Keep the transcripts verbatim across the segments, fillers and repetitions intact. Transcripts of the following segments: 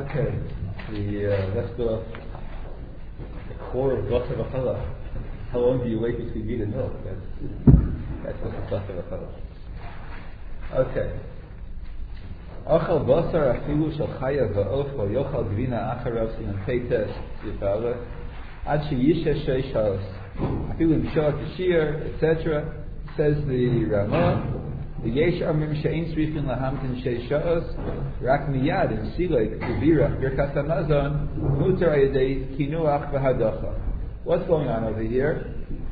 Okay, the, uh, let's go off the core of Basar V'Chala. How long do you wait between meat and milk? That's, that's what the Basar V'Chala. Okay. Ochel Basar Afilu Shel Chaya V'Of Lo Yochal Gvina Acharav Siman Peites Yifale Ad Sheyishe Shei Shalos Afilu Mshah Kashir, et cetera. Says the Ramah. The Yesh Amrim She'ein Tzrichin Lahamtin Shei Sha'os Rak Miyad in Silek Uvira Birkas Hamazon Mutar Ayadei Kinuach V'Hadacha. What's going on over here?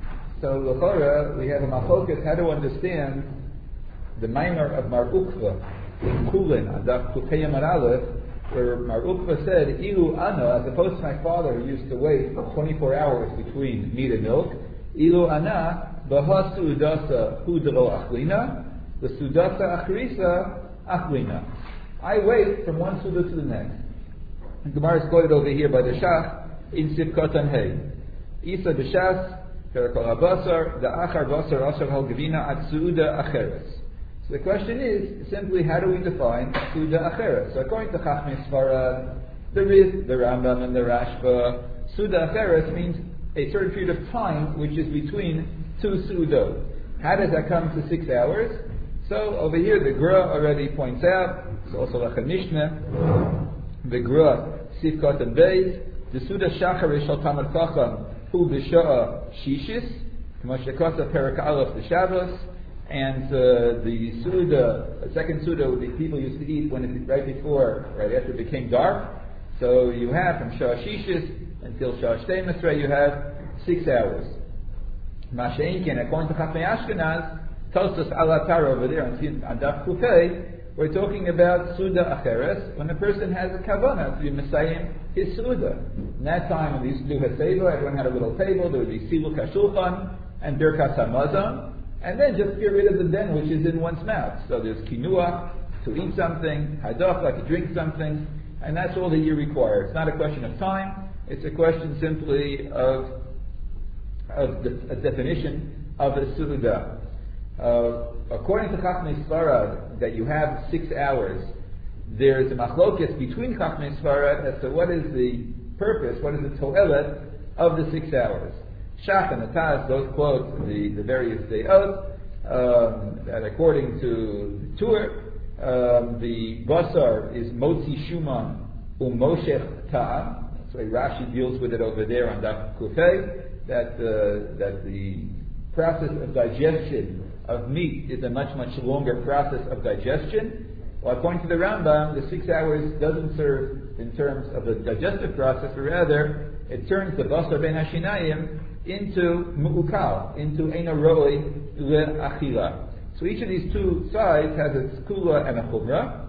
So L'chora, we have a machokas how to understand the Maimar of Mar Ukva in Kulin Adaf Kufei Amar Aleph, where Mar Ukva said, Ilu Ana, as opposed to my father who used to wait twenty-four hours between meat and milk, Ilu Ana B'ha Su'udasa Hu D'lo Achlina the Sudasa Achrisa Achlina. I wait from one Suda to the next. And Gemara is quoted over here by the Shach in Sivkot Hey. Isa B'Shas, Perakol HaBasar, the Achar Basar Asher Hal Gevina At Suda Acheres. So the question is simply how do we define Suda Acheres? So according to Chachmei Sfarad, the Riz, the Rambam, and the Rashba, Suda Acheres means a certain period of time which is between two Sudot. How does that come to six hours? So over here the Gra already points out, it's also like a Mishnah, the Gra Sivkot and Beis, the Suda Shachar Shal Tamar Chacham Hu B'Sha'a Shishis, K'moshekota Perak Aleph the Shabbos, and uh, the Suda, the second Suda would be people used to eat when it, right before, right after it became dark. So you have from Sha'a Shishis until Sha'a Shtei Mesrei you have six hours. Masha'inkin, according to Chachmei Ashkenaz, Tostos Alatar over there on Daf Kufei, we're talking about Suda Acheres, when a person has a kavanah to be Messiah his Suda. In that time, when they used to do Haseva, everyone had a little table, there would be Siluk HaShulchan and Birkas HaMazon, and then just get rid of the den which is in one's mouth. So there's Kinuah, to eat something, Hadach, like to drink something, and that's all that you require. It's not a question of time, it's a question simply of, of the, a definition of a Suda. Uh, according to Chachmei Sfarad, that you have six hours, there's a machlokes between Chachmei Sfarad as to what is the purpose, what is the to'elet of the six hours. Shach and the Taz, those quote the, the various dayot, um, that according to Tur, um, the basar is motzi shuman u'moshech ta'am. That's why Rashi deals with it over there on Daf Kufei, that uh, that the process of digestion of meat is a much, much longer process of digestion. Well, according to the Rambam, the six hours doesn't serve in terms of the digestive process, but rather it turns the basar ben hashinayim into mu'ukal, into eino roi le'achila. So each of these two sides has its kula and a chumrah,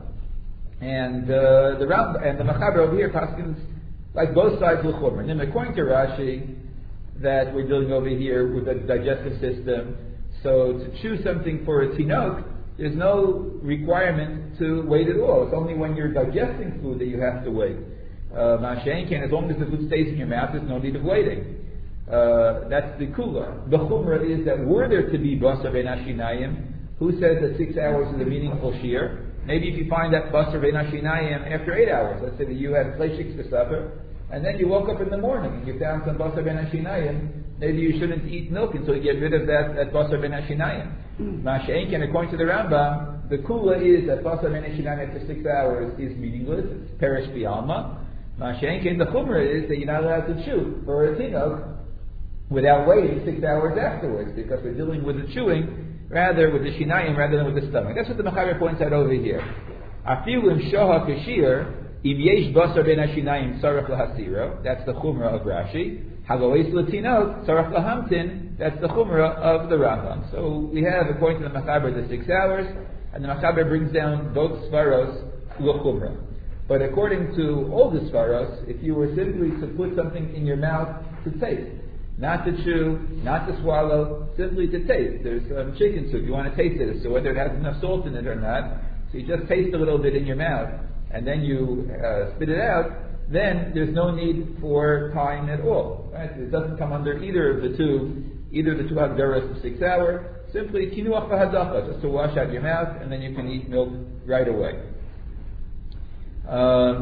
and uh, the Rambam and the Machaber over here paskins like both sides with chumrah. And according to Rashi, that we're dealing over here with the digestive system. So to choose something for a tinok, there's no requirement to wait at all. It's only when you're digesting food that you have to wait. Masha'inkin, as long as the food stays in your mouth, there's no need of waiting. Uh, that's the kula. The chumrah is that were there to be basar ben hashinayim, who says that six hours is a meaningful shear? Maybe if you find that basar ben hashinayim after eight hours, let's say that you had fleishiks for supper, and then you woke up in the morning and you found some basar ben hashinayim, maybe you shouldn't eat milk until you get rid of that, that basar ben hashinayim. Masha'inkin, according to the Rambam, the kula is that basar ben hashinayim after six hours is meaningless, it's perish bi'alma. Masha'inkin, the chumrah is that you're not allowed to chew for a tinok without waiting six hours afterwards, because we're dealing with the chewing rather with the shinayim rather than with the stomach. That's what the Machaber points out over here. Afilu im shoha kashir im yesh basar ben hashinayim tzarech lahasiro. That's the chumrah of Rashi. Halois latinot tzarech lahamtin. That's the chumrah of the Rambam. So we have, according to the Machaber, the six hours, and the Machaber brings down both svaros l'chumrah. But according to all the svaros, if you were simply to put something in your mouth to taste, not to chew, not to swallow, simply to taste. There's um, chicken soup, you want to taste it, so whether it has enough salt in it or not, so you just taste a little bit in your mouth, and then you uh, spit it out, then there's no need for time at all. Right? It doesn't come under either of the two, either of the two hagdaras of six hours, simply kinuach v'hadacha, just to wash out your mouth, and then you can eat milk right away. Um,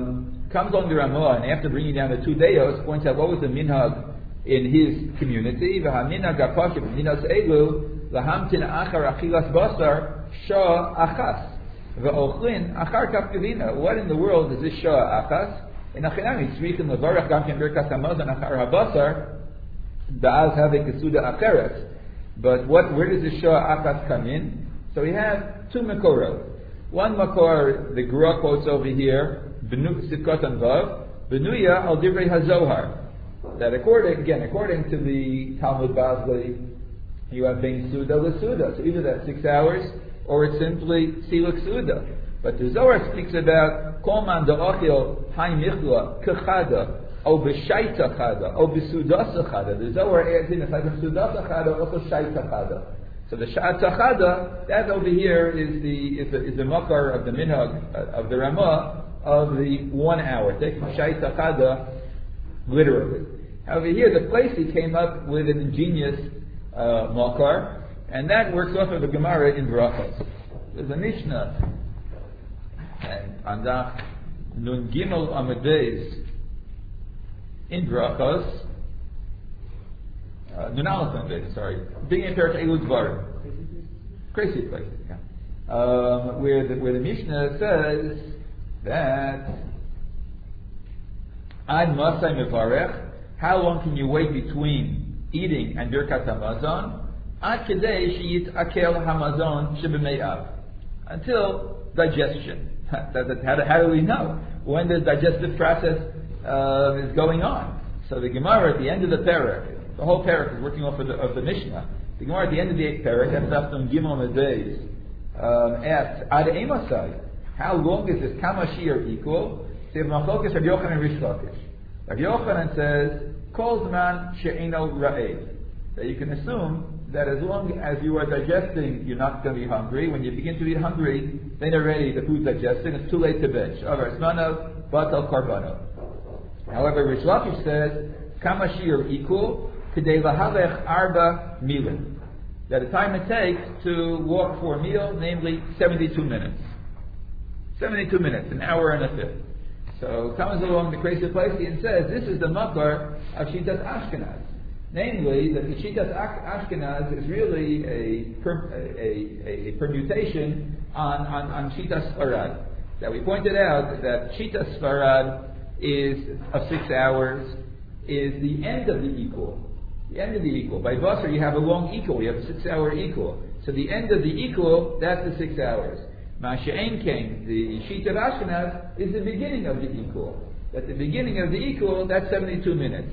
comes along the Ramah, and after bringing down the two Deos, points out what was the minhag in his community. V'haminhag ha'pashut minas elu lahamtin achar achilas basar shah achas v'ochlin achar kaf kavina. What in the world is this shah achas? In achinami tzrichim levarach gam ken birkas hamazon achar habasar ba'az havei kesuda acheret. But what? Where does the shah achas come in? So we have two makorot. One makor, the Gra quotes over here, Benu Sitkot and Vav, Benuya al Divrei HaZohar. That according, again, according to the Talmud Bavli, you have Bein Suda L'Suda. So either that's six hours, or it's simply Siluk Suda. But the Zohar speaks about Kol Man Da'achil Hai Michla Kechada, O B'Shaita Chada, O B'Sudasa Chada. The Zohar adds in, if I can Sudasa Chada, also Shaita Chada. So the Sha'at Chada, that over here is the is the, is the makar of the minhag uh, of the Ramah of the one hour, taking Sha'at Chada literally. However, here the place he came up with an ingenious uh, makar, and that works off of the Gemara in Brachos. There's a Mishnah, and on Daf Nun Gimel Amud Beis in Brachos. Uh, Nunalatan, sorry, being in Perek Elu Dvarim, crazy place, yeah. um, where the where the Mishnah says that Ad Masai Mevarech, how long can you wait between eating and Birkat Hamazon? Ad Kedei Sheyit Akel Hamazon Shebeme'av, until digestion. how, do, how do we know when the digestive process uh, is going on? So the Gemara at the end of the Perek. The whole parak is working off of the, of the Mishnah. The Gemara at the end of the eighth parak, that's Daf Gimel on the days, um, asks, Ad Emasai, how long is this Kama Shir equal? So you have Machlokas Rabbi Yochanan and Rish Lakish. Rabbi Yochanan says, Kol Zman She'eno Ra'ed. That you can assume that as long as you are digesting, you're not going to be hungry. When you begin to be hungry, then already the food's digesting. It's too late to bench. However, Esmano, Batal Karbano. However, Rish Lakish says, Kama Shir equal, Kedei lahavech arba milin. That the time it takes to walk for a meal, namely seventy-two minutes. seventy-two minutes, an hour and a fifth. So comes along the crazy place and says, this is the makar of Shitas Ashkenaz. Namely, that the Shitas Ashkenaz is really a, per, a, a, a permutation on, on, on Shitas Sfarad. That we pointed out that Shitas Sfarad is of six hours, is the end of the equal. The end of the equal. By Basar you have a long equal, you have a six hour equal. So the end of the equal, that's the six hours. Masha'en came, the sheet of Ashkenaz, is the beginning of the equal. At the beginning of the equal, that's seventy-two minutes.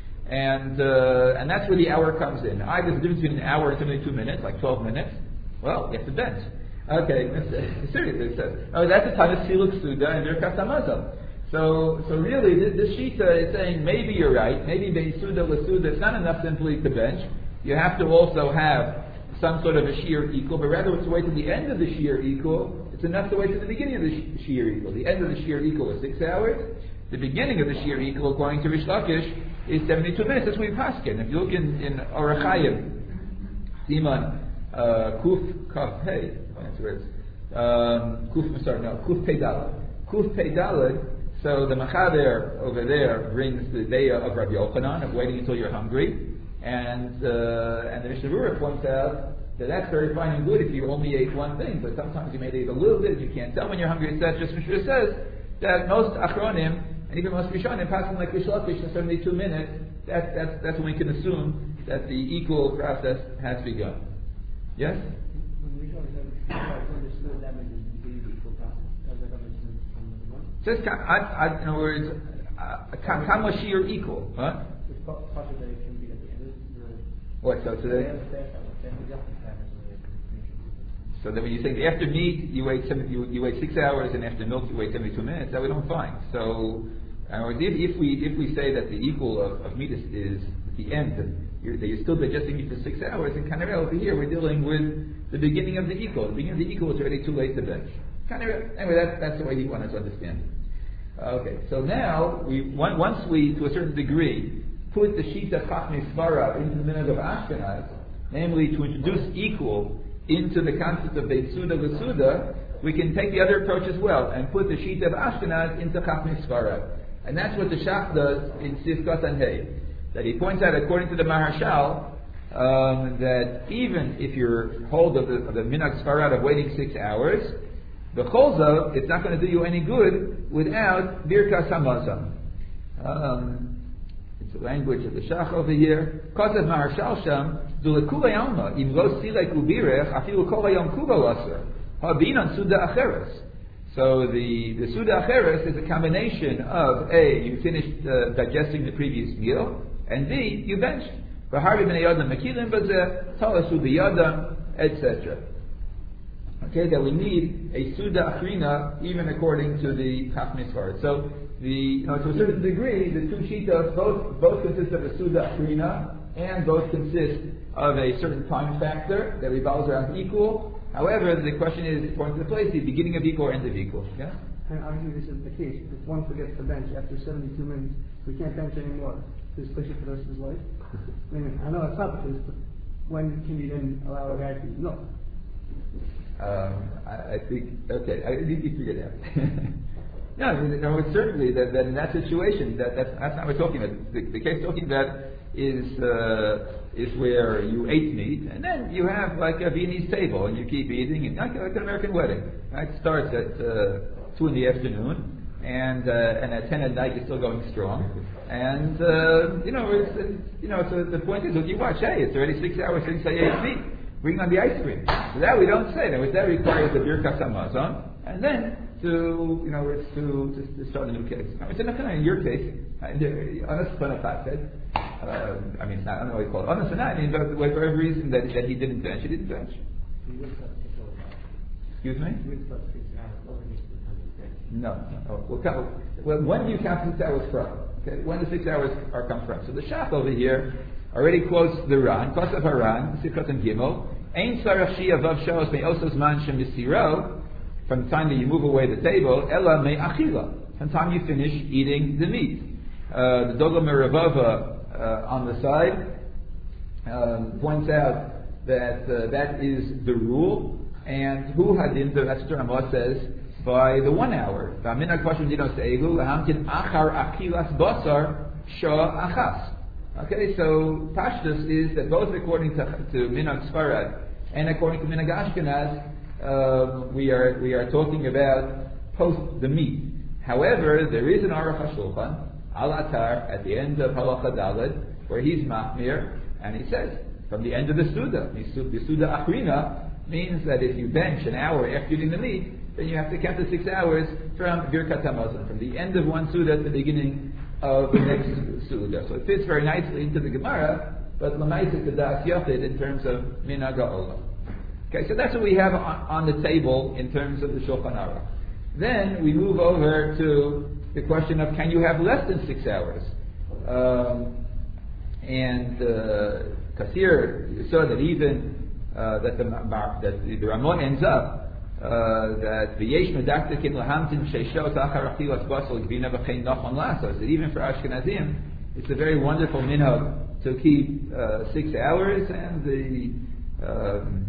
And uh, and that's where the hour comes in. I there's a difference between an hour and seventy-two minutes, like twelve minutes. Well, you have to bench. Okay, seriously, so, oh, that's the time of Siluk Suda and Birkas Hamazon. So, so really, this, this Shita is saying maybe you're right. Maybe Bein Suda L'Suda, it's not enough simply to bench. You have to also have some sort of a shear equal, but rather it's to wait to the end of the shear equal. It's enough to wait to the beginning of the sh- shear equal. The end of the shear equal is six hours. The beginning of the shear equal, according to Rish Lakish, is seventy-two minutes. That's what we paskin. If you look in in Orach Chayim, Siman uh, Kuf Kaf Pei, that's where it's um, Kuf. Sorry, no Kuf Pei Daled. Kuf Pei Daled. So the Machaber over there brings the day of Rabbi Yochanan of waiting until you're hungry, and uh, and the Mishnah Berurah points out that that's very fine and good if you only ate one thing, but sometimes you may eat a little bit. You can't tell when you're hungry. It's that just Mishnah says that most Achronim and even most Rishonim passing like Rish Lakish in seventy-two minutes. That's that's that's when we can assume that the equal process has begun. Yes. Says, I, I, in other words, Kama Shir equal. Huh? What, so today? So then when you say after meat, you wait seven, you, you wait six hours, and after milk, you wait seventy-two minutes, that we don't find. So, in other words, if, if we if we say that the equal of, of meat is, is the end, you're, that you're still digesting meat for six hours, and kind of over here, we're dealing with the beginning of the equal. The beginning of the equal is already too late to bench. Kind of, anyway, that's, that's the way he wanted to understand it. Okay, so now, we once we, to a certain degree, put the Shita Chachmei Svara into the minhag of Ashkenaz, namely to introduce equal into the concept of Beit Suda V'Suda, we can take the other approach as well and put the sheet of Ashkenaz into Chachmei Sfarad. And that's what the Shach does in Sifkat and Hay. That he points out, according to the Maharshal, um, that even if you're hold of the, of the Minhag Sfarad of waiting six hours, the Cholza, it's not going to do you any good without Birkas HaMazon. Um, it's the language of the Shach over here. Kosev Maharshal Sham, Zulekule Alma, Im Lo Silek Ubirech, Afilu Kol Hayom Kubo Aser, Habinan Suda Acheres. So the, the Suda Acheres is a combination of A, you finished uh, digesting the previous meal, and B, you benched. V'harbi b'nei yodam mekilim b'zeh, talasu b'yodam, et cetera. Okay, that we need a Suda Achrina even according to the Chachmei Sfarad. So the, you know, to a certain degree, the two Shitas both both consist of a Suda Achrina and both consist of a certain time factor that revolves around equal. However, the question is, according to the place, the beginning of equal or end of equal. Yeah? And obviously this is the case. If one forgets to bench after seventy-two minutes, we can't bench anymore. Does this push it for the rest of his life? I mean, I know it's not the case, but when can you then allow a guy to no? Um, I, I think, okay, I need to figure it out. No, I mean, no, it's certainly that, that in that situation, that, that's, that's not what we're talking about. The, the case talking about is uh, is where you ate meat, and then you have like a Viennese table, and you keep eating, and like, like an American wedding. Right? It starts at uh, two in the afternoon, and uh, and at ten at night you're still going strong. And uh, you know, it's, it's you know, so the point is, look, you watch, hey, it's already six hours since I ate meat. Bring on the ice cream. So that we don't say. Now, that requires the Birkas HaMazon, and then to, you know, it's to, to, to start a new case. Now, it's in, in your case, honest benefacted. Uh, I mean, not, I don't know what you call it. Honest and I mean, but for every reason that, that he didn't bench, he didn't bench. Excuse me? No. no. We'll count, well, when do you count six hours from? Okay, when the six hours are come from? So the Shach over here already quotes the Ran, Kosev Haran, Sifkat and Gimel. Ein sarach shi avav shalos me'osos man shemisiro, from the time that you move away the table, ella me'achila, from the time you finish eating the meat. Uh, the Dogla Meravava uh, on the side um, points out that uh, that is the rule, and Hu Hadin, that's what Ramah says, by the one hour. V'amina kvashim dino se'elu, lahamtin achar achilas basar shah achas. Okay, so Pashtus is that both according to, to Minhag Sfarad and according to Minhag Ashkenaz, uh, we are we are talking about post the meat. However, there is an Aruch HaShulchan al Atar at the end of Halacha Daled where he's Machmir, and he says from the end of the Suda, the Suda Achrina means that if you bench an hour after eating the meat, then you have to count the six hours from Birkat HaMazon, from the end of one Suda to the beginning of the next Suda. So it fits very nicely into the Gemara, but Lamaisa Kedas Yachid in terms of Minhag HaOlam. Okay, so that's what we have on, on the table in terms of the Shulchan Aruch. Then we move over to the question of can you have less than six hours? Um, and uh, Kasir, you saw that even uh, that the that the, the Ramon ends up Uh, that v'yesh medaktikin lahamtin sheishot achar achilas basal gvina v'chein nachon lasos. That even for Ashkenazim, it's a very wonderful minhag to keep uh, six hours, and the um,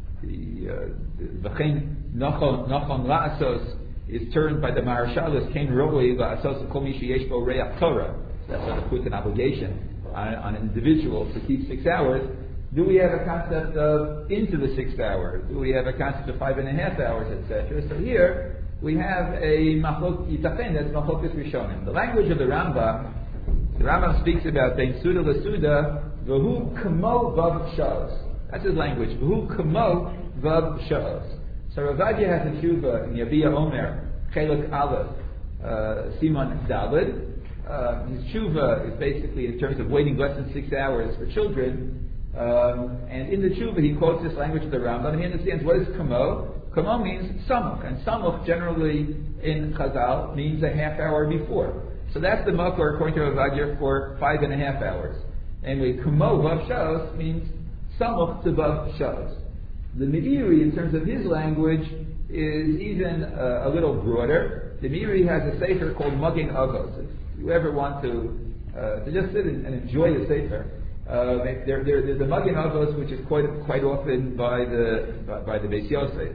the v'chein nachon nachon lasos is turned by the Maharshal as kein roi la'asos kol mi sheyesh bo reach Torah. So that's how to put an obligation on, on an individual to keep six hours. Do we have a concept of into the sixth hour? Do we have a concept of five and a half hours, et cetera? So here we have a machlok yitafen, that's machlokes rishonim. The language of the Rambam, the Rambam speaks about bein suda l'suda v'hu kamo vav shos. That's his language. V'hu kamo vav shos. So Rav Adia has a tshuva in Yaviyah Omer Chelek Aleph uh, Simon Daled. Uh, his tshuva is basically in terms of waiting less than six hours for children. Um, and in the tshuva he quotes this language of the Rambam, and he understands what is kamo. Kamo means samuch, and samuch generally in Chazal means a half hour before. So that's the makor according to Rav Adia for five and a half hours. Anyway, kamo vav shos means samuch to vav shos. The Meiri, in terms of his language, is even uh, a little broader. The Meiri has a sefer called Magen Avos. If you ever want to uh, to just sit and, and enjoy the sefer. Uh, there, there, there's a Magen Avos which is quite quite often by the by, by the Beis Yosef.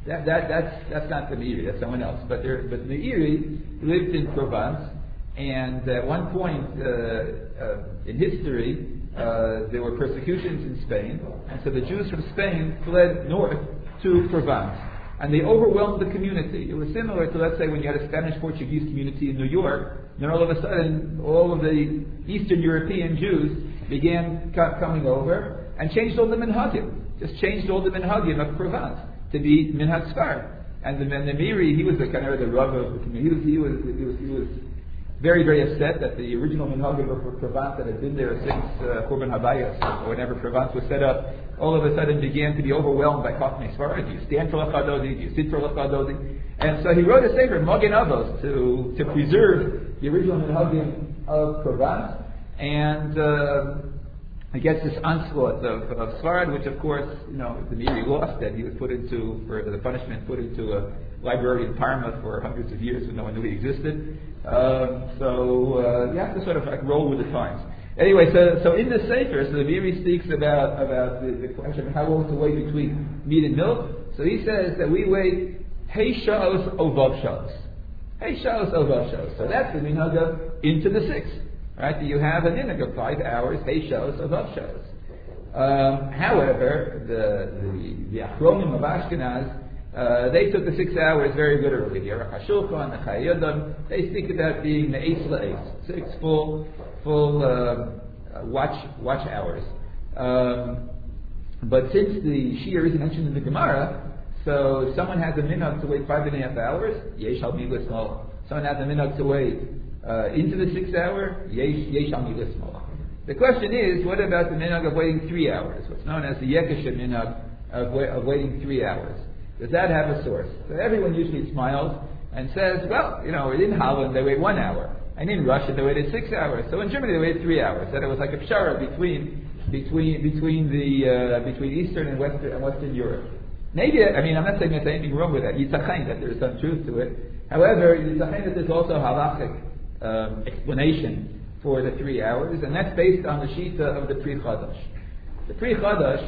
That, that, that's, that's not the Meiri, that's someone else. But, there, but the Meiri lived in Provence, and at one point uh, uh, in history, uh, there were persecutions in Spain, and so the Jews from Spain fled north to Provence. And they overwhelmed the community. It was similar to, let's say, when you had a Spanish-Portuguese community in New York, and then all of a sudden, all of the Eastern European Jews began co- coming over and changed all the minhagim, just changed all the minhagim of Provence to be minhag Sfard. And the, and the Meiri, he was the kind of the Rav of the community. He was, he was, he was, he was very, very upset that the original minhagim of Provence that had been there since uh, Korban Habayis, or whenever Provence was set up, all of a sudden began to be overwhelmed by Chachmei Sfarad. Do you stand for Lecha Dodi? Do you sit for Lecha Dodi? And so he wrote a sefer, Magen Avos, to to preserve the original minhagim of Provence, and uh, against this onslaught of, of Sfarad, which of course, you know, the Meiri lost, that he was put into, for the punishment, put into a library in Parma for hundreds of years when no one knew he existed. Um, so uh, you have to sort of like roll with the times. Anyway, so so in the Sefer, so the Meiri speaks about about the, the question of how long to wait between meat and milk. So he says that we wait Hey Shaos Ovav Shaos. Hey Shaos Ovav Shaos. So that's the minhag of into the six. Right? You have a minhag of five hours, Hey Shaos Ovav Shaos. Um, however, the the, the Achronim of Ashkenaz, Uh, they took the six hours very good early. The Aruch HaShulchan, the Chayei Adam, they speak about being the eight la'es, six full, full uh, watch watch hours. Um, but since the Shir isn't mentioned in the Gemara, so if someone has a minhag to wait five and a half hours, yesh al milas mola. Someone has a minhag to wait uh, into the six hour, yesh yesh al milas mola. The question is, what about the minhag of waiting three hours? What's known as the Yekesha minhag of, wa- of waiting three hours. Does that have a source? So everyone usually smiles and says, well, you know, in Holland they wait one hour, and in Russia they waited six hours. So in Germany they waited three hours. That it was like a pshara between between between the uh, between Eastern and Western and Western Europe. Maybe I mean I'm not saying there's anything wrong with that. Yitzachain that there's some truth to it. However, Yitzachain that there's also a halachic um, explanation for the three hours, and that's based on the shita of the Pri Chadash. The Pri Chadash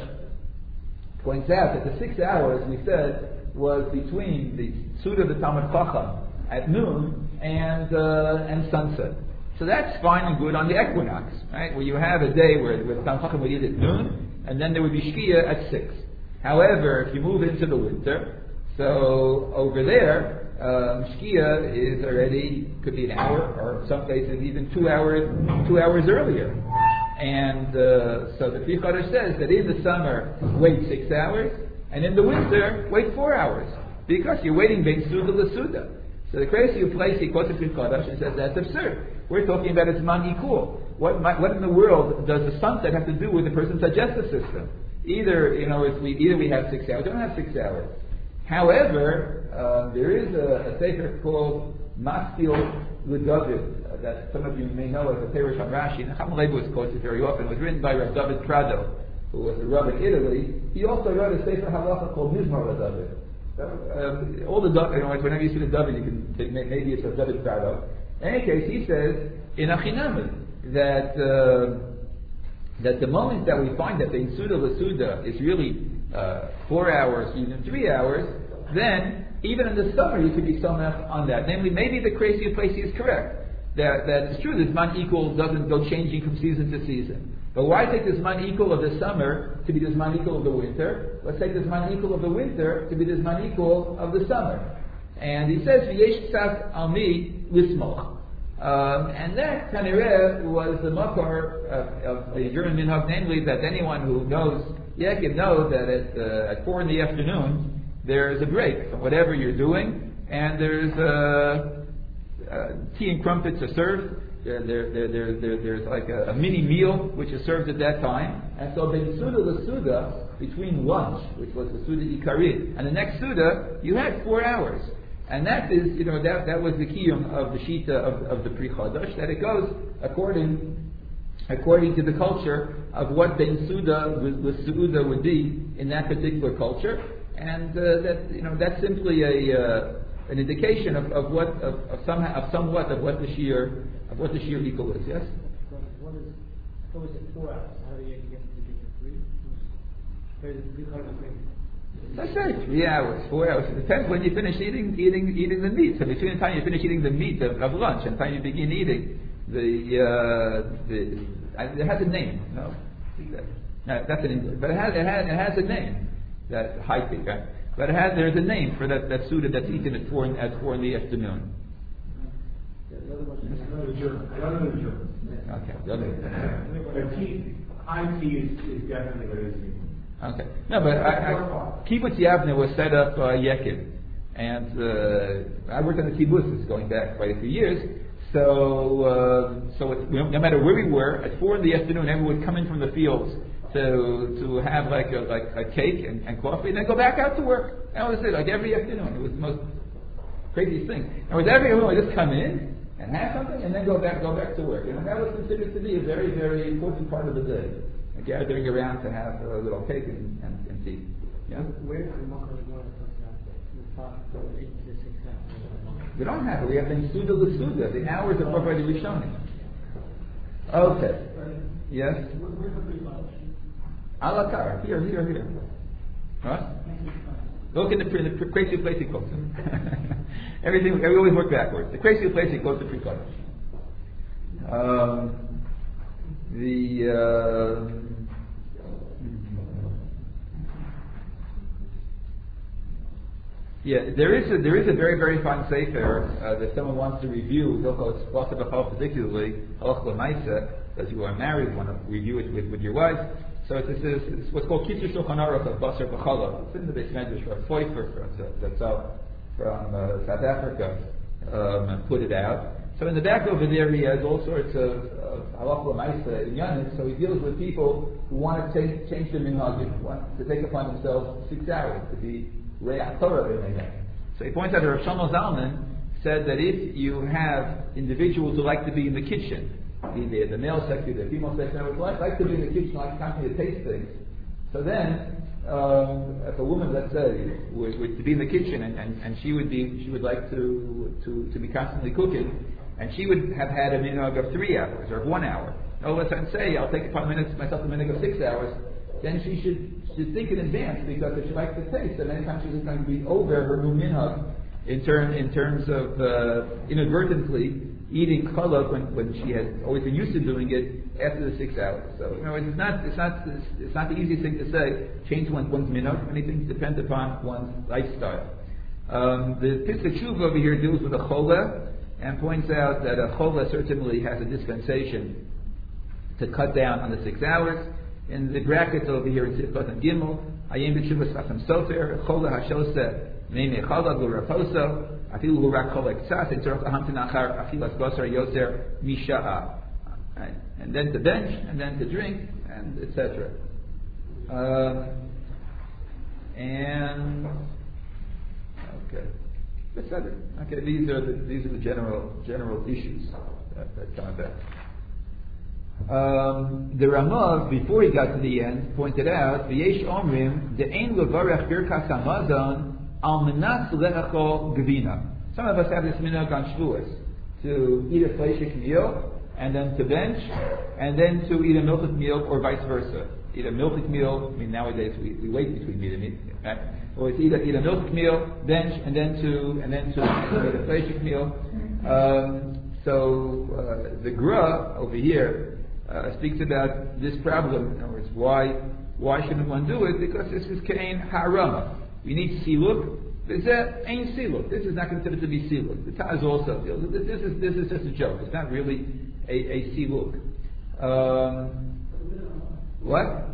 points out that the six hours we said was between the suit of the Talmud Chacham at noon and uh, and sunset. So that's fine and good on the equinox, right? Where you have a day where, where the Talmud Chacham would eat at noon, and then there would be Shkia at six. However, if you move into the winter, so over there, um, Shkia is already could be an hour, or in some places even two hours two hours earlier. And uh, so the Pri Chadash says that in the summer, wait six hours, and in the winter, wait four hours. Because you're waiting ben Suda la Suda. So the crazy place, he quotes the Pri Chadash and says, that's absurd. We're talking about its man yikul. What, what in the world does the sunset have to do with the person's digestive system? Either, you know, if we, either we have six hours, we don't have six hours. However, uh, there is a, a sefer called Mastil L'David, that some of you may know as a Perush on Rashi, and Chacham Leibowitz quotes it very often. It was written by Rav David Prado, who was a Rav in Italy. He also wrote a Sefer Halacha called Mizmor LaDavid. So, um, all the you know, whenever you see the David, you can think maybe it's Rav David Prado. In any case, he says in Achinami that uh, that the moment that we find that the Suda L'Suda is really uh, four hours, even three hours, then even in the summer you could be somewhat on that. Namely, maybe the crazy place is correct. That, that it's true that man equal doesn't go changing from season to season. But why take this man equal of the summer to be this man equal of the winter? Let's take this man equal of the winter to be this man equal of the summer. And he says, V'yesh tzat al mi lismoch. Um, and that kanireh was the makar of, of the German minhag, namely that anyone who knows Yaakov knows that at, uh, at four in the afternoon there's a break from whatever you're doing, and there's a Uh, tea and crumpets are served. There, there, there, there, there, there's like a, a mini meal which is served at that time. And so ben Suda la Suda, between lunch, which was the Suda Ikari, and the next Suda, you had four hours. And that is, you know, that, that was the kiyum of the Shita of, of the Pri Chadash, that it goes according according to the culture of what ben Suda with Suda would be in that particular culture. And uh, that, you know, that's simply a uh, an indication of, of what of, of some of somewhat of what the shear of what the shear equal is. Yes. What is? So it's four hours. How do you get to the three? Where is the three? Let's say three hours, four hours. It depends when you finish eating eating eating the meat. So between the time you finish eating the meat of, of lunch and the time you begin eating the uh, the it has a name. No, no that's an English, but it has it has it has a name. That high peak, right? But it has there's a name for that that suda that's eaten at four in, at four in the afternoon. Okay. The other. High tea is, is definitely what it is. Okay. No, but I, I, Kibbutz Yavne was set up uh, Yekid, and uh, I worked on the kibbutzes going back quite a few years. So, uh, so it, no matter where we were, at four in the afternoon, everyone would come in from the fields to to have like a, like a cake and, and coffee, and then go back out to work. That was it. Like every afternoon, it was the most crazy thing. And with everyone would just come in and have something, and then go back go back to work. And that was considered to be a very very important part of the day. Gathering around to have a little cake and, and, and tea. Yeah? Where's the Makar going to We don't have it. We have the Suda L'Suda, the hours of Prophet Rishonim. Okay. Yes? A la carte. Here, here, here. Huh? Look in the, the crazy place he quotes it. Everything, we always work backwards. The crazy place he quotes the pre-Kodesh. Um, The uh, yeah, there is a, there is a very very fine sefer uh, that someone wants to review. Particularly Halach L'Maisa, as you are married, want to review it with, with your wife. So it's, it's, it's what's called Kitzur Shulchan Aruch of Basar B'Chala. It's in the Beis Medrash from Pfeiffer from that's out from uh, South Africa um, and put it out. So in the back over there, he has all sorts of halach l'maisa in Yanis. So he deals with people who want to take, change their minhagim, want to take upon themselves six hours to be re'ah Torah b'nei. So he points out that Rav Shlomo Zalman said that if you have individuals who like to be in the kitchen, be they the male sex, be the female sex, would like, like to be in the kitchen, like constantly to taste things. So then, um, if a woman, let's say, would, would to be in the kitchen and, and, and she would be, she would like to to, to be constantly cooking. And she would have had a minhag of three hours or of one hour. No, let's say I'll take upon myself a minhag of six hours. Then she should should think in advance, because if she likes the taste, then many times she's going to be over her new minhag in term in terms of uh, inadvertently eating challah when, when she has always been used to doing it after the six hours. So you know, it's not it's not it's, it's not the easiest thing to say. Change one's, one's minhag. Many things depend upon one's lifestyle. Um, the Pesach Shuv over here deals with a cholah, and points out that a cholah certainly has a dispensation to cut down on the six hours. In the brackets over here in Sifkat and Gimel, Ayim b'tshuvas Chacham Sofer, cholah hashoseh meimei chalav l'raposo, afilu hu rak cholah k'tzas, etzorach ahamtin achar achilas basar yoser misha'a. And then to bench, and then to drink, and et cetera. Uh, and okay. Okay, these are the these are the general general issues that, that come about. Um, the Ramav, before he got to the end, pointed out v'yesh omrim de'ein levarech birkas hamazon al menas le'achol gevina. Some of us have this minhag on Shavuos to eat a fleishik meal and then to bench and then to eat a milchik meal, or vice versa. Eat a milchik meal. I mean, nowadays we, we wait between meat and meat, right? Or it's either eat a milk meal, bench, and then to and then to eat a fleishik meal. Um, so uh, the Gra over here uh, speaks about this problem. In other words, why why shouldn't one do it? Because this is kein harama. We need siluk. This ain't siluk. This is not considered to be siluk. The Taz also feels this, this is this is just a joke. It's not really a, a siluk. Um, what?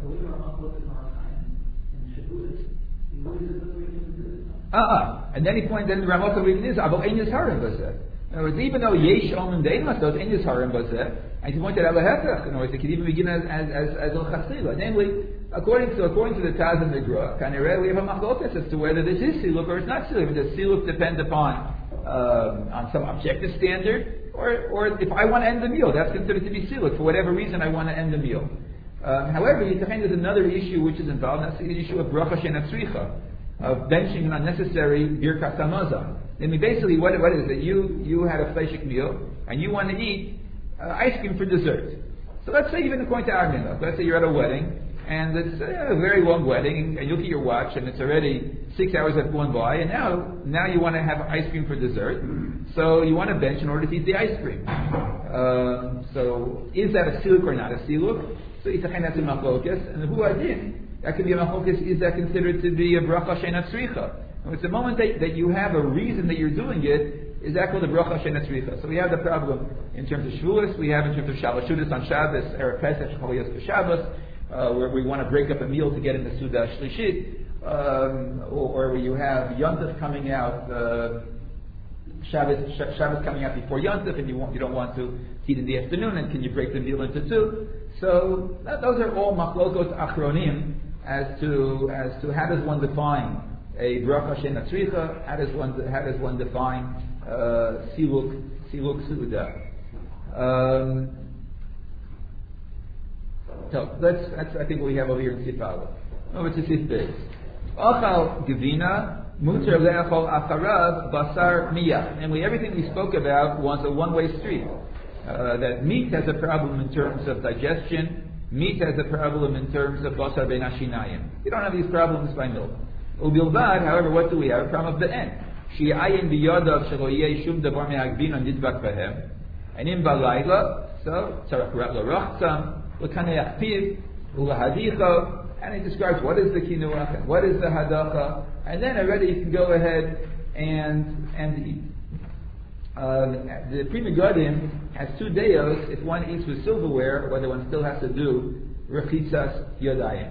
Ah, and then he pointed. Then the Ramah reading is about ein yisharim b'zeh. In other words, even though yesh omim dein masot ein yisharim b'zeh, and he pointed out lehefech. In other words, it could even begin as as as, as al chasila. Namely, according to according to the Taz and the Gra, kanireh we have a machlokas as to whether this is siluk or it's not siluk. Does siluk depend upon um, on some objective standard, or or if I want to end the meal, that's considered to be siluk for whatever reason I want to end the meal. Uh, however, Yitachem is another issue which is involved. That's the issue of bracha shenatzricha, of benching an unnecessary birkas hamazon. I mean, basically, what what is it? You you had a fleishik meal and you want to eat uh, ice cream for dessert. So let's say, even according to our minhag, let's say you're at a wedding and it's a very long wedding, and you look at your watch, and it's already six hours have gone by, and now now you want to have ice cream for dessert, so you want a bench in order to eat the ice cream. Uh, so is that a siluk or not a siluk? So Yitachin, that's a machlokas, and who adin? That could be a machlokas. Is that considered to be a bracha she'ena tzricha? It's the moment that, that you have a reason that you're doing it, is that called a bracha she'ena tzricha? So we have the problem in terms of Shavuos, we have in terms of Shabbat Shudas on Shabbos, Erev Pesach, Shavuos for Shabbos, uh, where we want to break up a meal to get in the Suda Shlishit, um, or, or where you have Yontif coming out, uh, Shabbos, Shabbos coming out before Yontif, and you, want, you don't want to eat in the afternoon, and can you break the meal into two? So that, those are all machlokos achronim as to as to how does one define a bracha she'ena tzricha? How does one how does one define uh, siluk siluk suda? Um, so that's that's I think what we have over here in Sifal. Over to Sif Beis. Achal gevina muter le'achol acharav basar miyah. And we everything we spoke about was a one-way street. Uh, that meat has a problem in terms of digestion. Meat has a problem in terms of basar ben hashinayim. You don't have these problems by milk. Ubilvad, however, what do we have? A problem of the end. Shi'ayin biyadav shelo yeh shum davar me'hagbina nidbak bahem. And in balayla, so tzarach l'rochtzam, l'kanei achpiv, u'lahadicho, and he describes what is the kinuach and what is the hadacha, and then already you can go ahead and and eat. Um, the Pri Megadim has two deos if one eats with silverware, whether one still has to do rechitzas yodayim.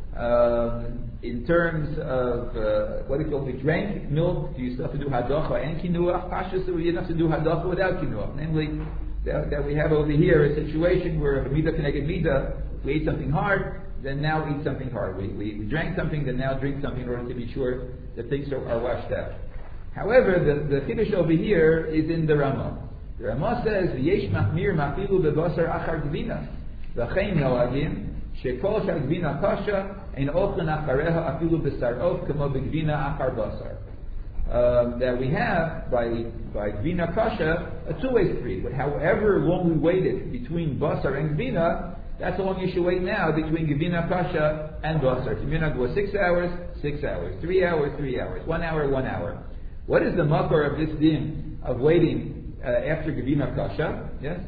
Um, in terms of uh, what do you call it, drank milk, do you still have to do hadacha and kinuach? Pashas, you don't have to do hadacha without kinuach. Namely, that, that we have over here a situation where if a midah connected midah, we ate something hard, then now eat something hard. We, we, we drank something, then now drink something in order to be sure that things are, are washed out. However, the, the chiddush over here is in the Ramah. The Ramah says, "V'yesh machmir mafilu bebasar achar gvina, v'chein noagim shekol shal gvina kasha ein ochlen achareha afilu b'sar of kamo b'gvina achar basar." Um, that we have by by gvina kasha a two-way street. But however long we waited between basar and gvina, that's how long you should wait now between gvina kasha and basar. Gvina was six hours, six hours, three hours, three hours, one hour, one hour. What is the makor of this din of waiting uh, after Gevina Kasha? Yes?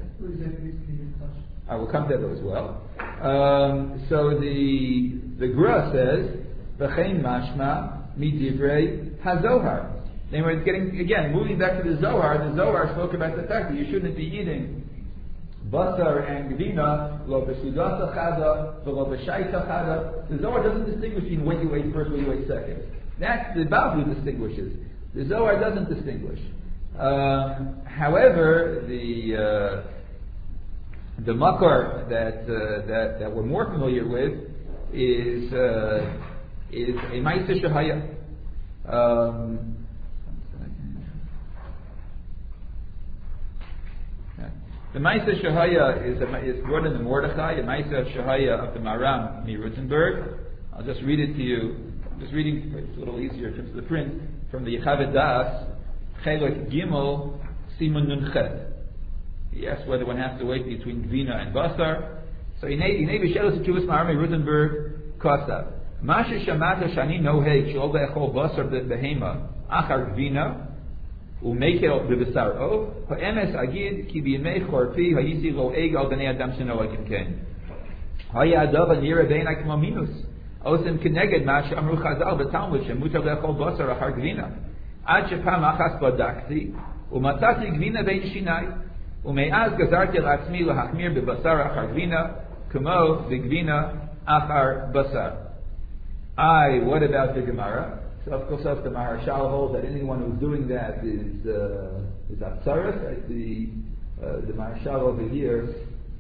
I will come to that as well. Um, so the the Gra says, V'chein mashma midivrei hazohar. Then we're getting, again, moving back to the Zohar. The Zohar spoke about the fact that you shouldn't be eating basar and gevina, lo b'sudasa chada, lo b'shaita chada. The Zohar doesn't distinguish between when you ate first, when you ate second. That's the Bavli distinguishes. The Zohar doesn't distinguish. Um, however, the uh, the makar that uh, that that we're more familiar with is uh, is a ma'aseh shehaya. Um, the ma'aseh shehaya is a, is brought in the Mordechai, a ma'aseh shehaya of the Maram Mirutenberg. I'll just read it to you. I'm just reading. It's a little easier in terms of the print. From the Yechavet Das, Chelek Gimel, Simon Nun Chet. He asks whether one has to wait between Gvina and Basar. So in Inei B'Shelos Teshuvos Maharam Rutenberg Kosav. Masha Shamata Shani Nohei Shol Be'echol Basar Behema Achar Gvina Umekel B'Basar O Ha'emes Agid Ki B'Yemei Chorpi Ha'yisi Lo Eg Al B'nei Adam Shenoagim Ken Ha'ya Adava Nira B'Einai K'mo Minus Osem Keneged Masha Amru Chazal B'Talmud Shemutar Le'echol Basar Achar Gvina Ad Shepam Achas Badakti Umatati Gvina Bein Shinai Ume'az Gazarti L'Atzmi L'Hachmir B'Basar Achar Gvina K'mo B'Gvina Achar Basar. I, what about the Gemara? So of course the Maharshal holds that anyone who's doing that is uh, is Atzaras. Right? The uh, the Maharshal over here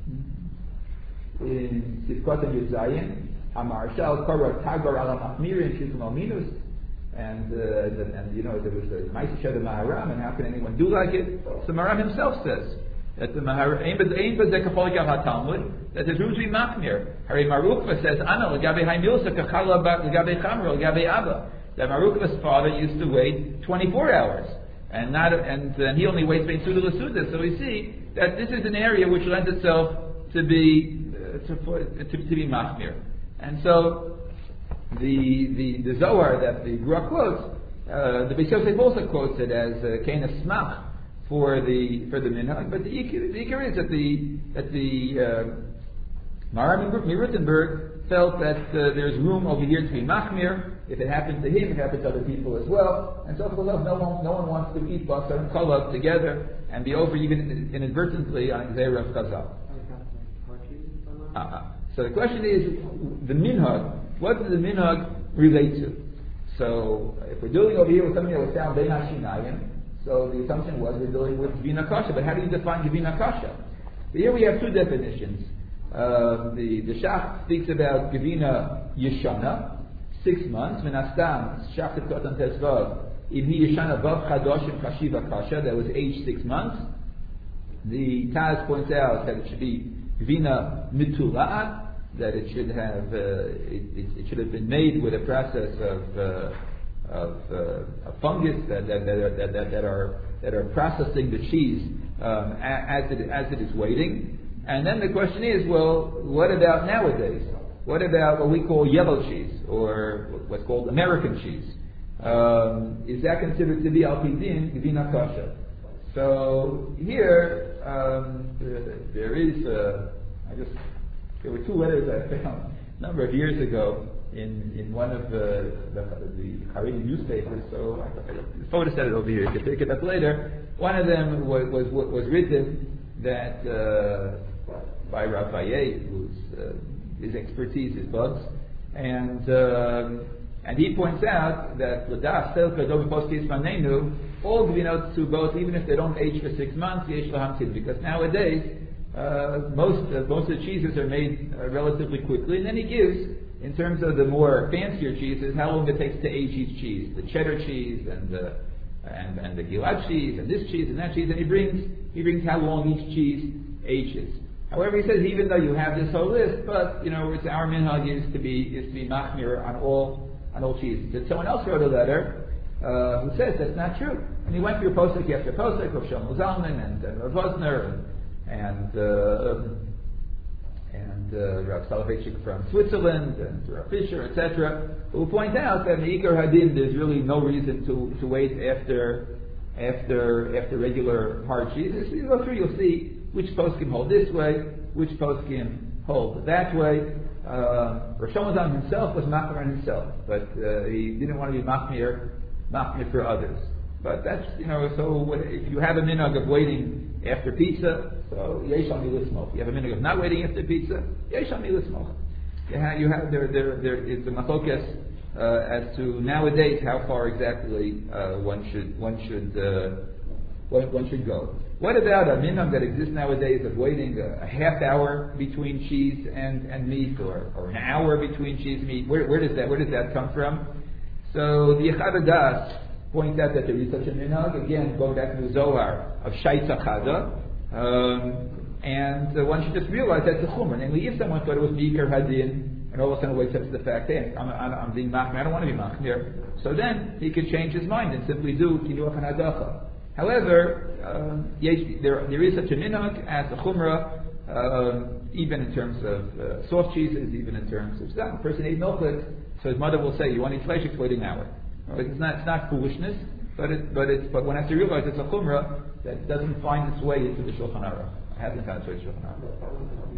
in Sifkot and Yudzayin, Maharshal Korah Tagar Ala Machmir in Shulchan Alminus, and uh, and you know there was a Ma'aseh Sheh Maharam, and how can anyone do like it? So Maharam himself says that the Maharam that there's room to be Machmir. Hari Marukva says Ana L'Gabe Haimilsa Kachala L'Gabe Chamra L'Gabe Abba. That Marukva's father used to wait twenty-four hours, and not and, and he only waits between Suda L'Suda. So we see that this is an area which lends itself to be uh, to, to, to be Machmir. And so the the, the Zohar that the Gra quotes, uh, the Beis Yosef also quotes it as uh, Kain Smach for the for the minhag. But the ikar, the ikar is that the that the uh, Maharam Mirutenberg felt that uh, there's room over here to be machmir. If it happened to him, it happened to other people as well. And so for no one, no one wants to eat basar and kolav together and be over even inadvertently on Zerah of Chazal. Uh-huh. So the question is, the minhag, what does the minhag relate to? So if we're dealing over here with something that was found bein hashinayim, so the assumption was we're dealing with Gevina Kasha. But how do you define Gevina Kasha? Here we have two definitions. Uh, the the Shach speaks about Gevina Yeshana, six months. Menastam Shach Kotan Tesvav Ibni Yeshana Vav Chadoshim Kashiva Kasha. That was age six months. The Taz points out that it should be Gevina Mitula'at, that it should have uh, it, it, it should have been made with a process of uh, of, uh, of fungus that that, that, are, that, that, that are that are processing the cheese um, as it as it is waiting. And then the question is, well, what about nowadays? What about what we call yellow cheese, or what's called American cheese? Um, is that considered to be al pidin Gevina Kasha? So here um, there, there is. Uh, I just there were two letters I found a number of years ago in, in one of the the, the Haredi newspapers. So I, I photostat it over here. You can pick it up later. One of them was was, was written that uh, by Rav Vaye, whose uh, his expertise is bugs, and um, and he points out that l'das sel kadom poskis manenu, all gvinot to both, even if they don't age for six months, yesh lahamtin, because nowadays uh, most uh, most of the cheeses are made uh, relatively quickly. And then he gives, in terms of the more fancier cheeses, how long it takes to age each cheese, the cheddar cheese and the and and the Gilad cheese and this cheese and that cheese, and he brings he brings how long each cheese ages. However, he says even though you have this whole list, but you know, it's our minhag is to be is to be machmir on all on all cheeses. And someone else wrote a letter uh, who says that's not true, and he went through posek after posek of Shlomo Zalman and, and Rav Vosner and and, uh, and uh, Rav Soloveitchik from Switzerland and Rav Fisher, et cetera, who point out that in the Ikar Hadin there's really no reason to, to wait after after after regular hard cheeses. You go through, you'll see which poskim hold this way, which poskim hold that way. Uh, Rosh Hashanah himself was machmir on himself, but uh, he didn't want to be machmir, machmir for others. But that's, you know, so what, if you have a minhag of waiting after pizza, so yesh al milismoch. You have a minhag of not waiting after pizza, yesh al milismoch. You have, you have there, there, there is a machlokas uh, as to nowadays how far exactly uh, one should one should uh, one, one should go. What about a minhag that exists nowadays of waiting a, a half hour between cheese and, and meat, or, or an hour between cheese and meat? Where, where does that where does that come from? So the Yechad Das points out that there is such a minhag. Again, going back to the Zohar of Shaitza Chada, um, and uh, one should just realize that's a chumrah. Namely, if someone thought it was Mikar Hadin, and all of a sudden wakes up to the fact, hey, I'm, I'm, I'm being machmir, I don't want to be machmir, so then he could change his mind and simply do kinuach and hadacha. However, um, yes, there, there is such a minhag as a chumrah, uh, even in terms of uh, soft cheeses, even in terms of stuff. A person ate milchlet, so his mother will say, "You want to eat flesh? Wait an hour." Right? It's not, it's not foolishness, but it, but it's, but one has to realize it's a chumrah that doesn't find its way into the Shulchan Aruch. It hasn't found its way to Shulchan Aruch.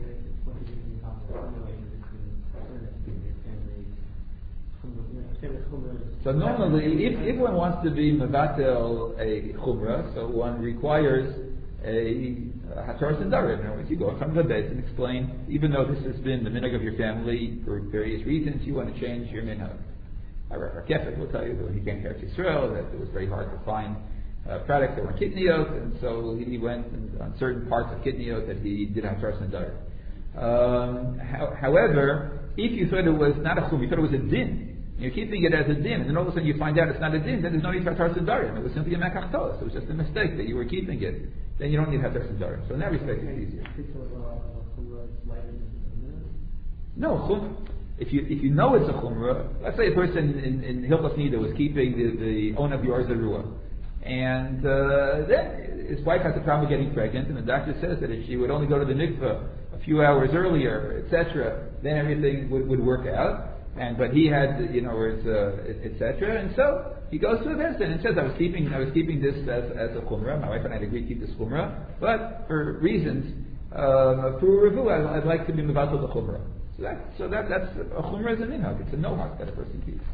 So normally, if, if one wants to be mevatel a chumrah, so one requires a hataras nedarim. In other words, you go from the bed and explain, even though this has been the minhag of your family for various reasons, you want to change your minhag. Our Kefet will tell you that when he came to Eretz Yisrael, that it was very hard to find uh, products that were kidneyot, and so he went and, on certain parts of kidneyot that he did hataras nedarim. Um, how, however, if you thought it was not a chum, you thought it was a din. You're keeping it as a din, and then all of a sudden you find out it's not a din, then there's no need for hataras nedarim. It was simply a makachtos. It was just a mistake that you were keeping it. Then you don't need hataras nedarim. So in that respect, it's easier. No, chum. If you if you know it's a chumrah, let's say a person in, in Hilchos Nida was keeping the, the own of Yor Zarua, And uh, then his wife has a problem getting pregnant, and the doctor says that if she would only go to the mikveh a few hours earlier, et cetera, then everything would, would work out. And but he had, you know, his, uh, et cetera. And so he goes to the Besdin and says, "I was keeping, I was keeping this as, as a chumrah. My wife and I had agreed to keep this chumrah, but for reasons, uh, for revu, I'd, I'd like to be mevatel the chumrah." So that, so that, that's a chumrah is a minhag. It's a no-hak that a person keeps.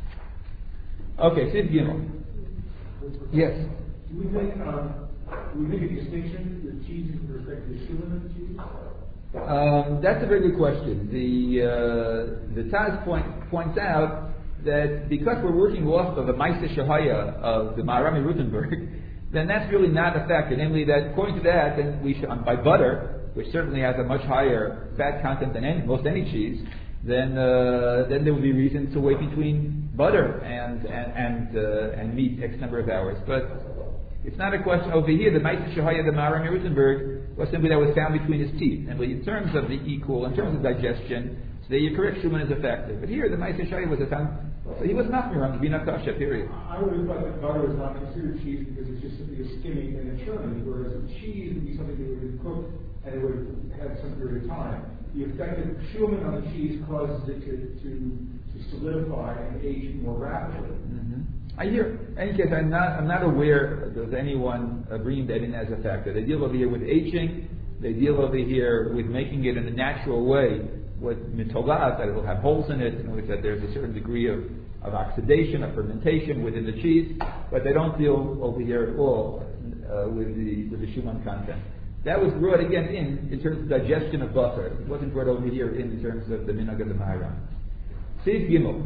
Okay, Sid Gimel. Yes. Do we make, um, do we make a distinction with cheese with respect to the shilling of the cheese? Um, that's a very good question. The uh, the Taz point, points out that because we're working off of a Maaseh Shahaya of the Maharami Rutenberg, then that's really not a factor. Namely, that according to that, then we should, um, by butter, which certainly has a much higher fat content than any, most any cheese, then uh, then there would be reason to wait between butter and and and, uh, and meat X number of hours. But it's not a question over here. The Maaseh Shahaya, the Maharami Rutenberg, was simply that was found between his teeth. And in terms of the equal, in terms of digestion, so there you're correct, Shuman is effective. But here, the Maaseh Shahaya was a found, so he was not Miram to be not kasha, period. I would have thought that butter is not considered cheese because it's just simply a skimming and a churning, whereas a cheese would be something that would be cooked and it would have some period of time. The effect of Shuman on the cheese causes it to, to, to solidify and age more rapidly. Mm-hmm. I hear. In any case, I'm not. I'm not aware of anyone uh, bringing that in as a factor. They deal over here with aging. They deal over here with making it in a natural way, with mitolat, that it will have holes in it, and with that there's a certain degree of, of oxidation, of fermentation within the cheese. But they don't deal over here at all uh, with the with the shuman content. That was brought again in in terms of digestion of butter. It wasn't brought over here in, in terms of the minhag of the Maharam. Seif Gimel.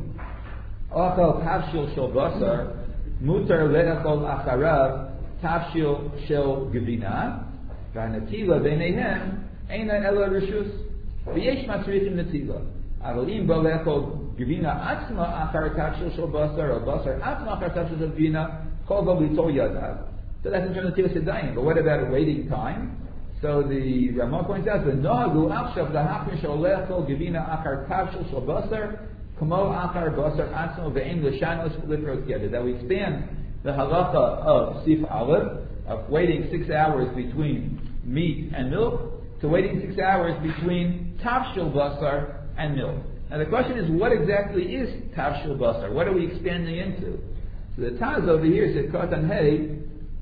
Ochel tavshil shel basar mutar le'echol acharav tavshil shel gevina v'hanatila b'neihem eina ela rishus v'yesh matzrichim netila aval im bo le'echol gevina atzma achar tavshil shel basar or basar atzma achar tavshil shel gevina chol bo b'tol yadav. So that's in terms of Tilas Yadayim. But what about a waiting time? So the Ramah points out the Nohagu Achshav Lahachim Sholechol Gevina Achar Tavshil Shel Basar Kamo Achar Basar Atzmo Ve'en L'Shanos L'Ifros together. That we expand the halacha of Sif Aleph of waiting six hours between meat and milk to waiting six hours between Tavshil Basar and milk. Now the question is, what exactly is Tavshil Basar? What are we expanding into? So the Taz over here said Katan Hey